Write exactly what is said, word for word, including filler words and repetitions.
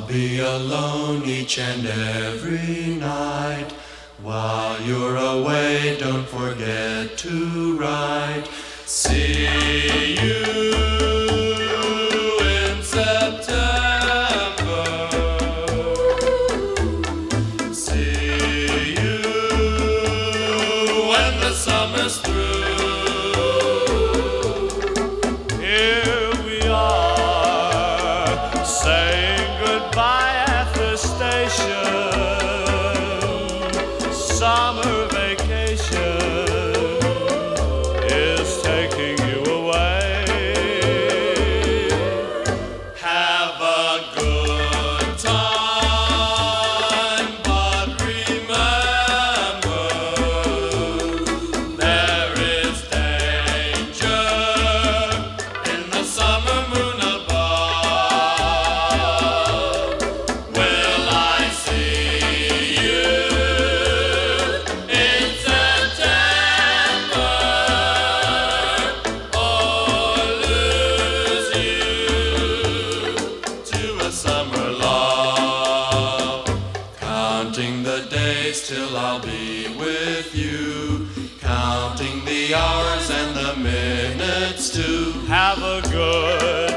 be alone each and every night. While you're away, don't forget to write. See you in September. See you when the summer's through. Here we are, saying goodbye at the station. Summer vacation is taking you away. Have a good time, but remember, there is danger in the summer moon above. Will I see you in September, or lose you to a summer love? Counting the days till I'll be with you, counting the hours and the minutes too. Have a good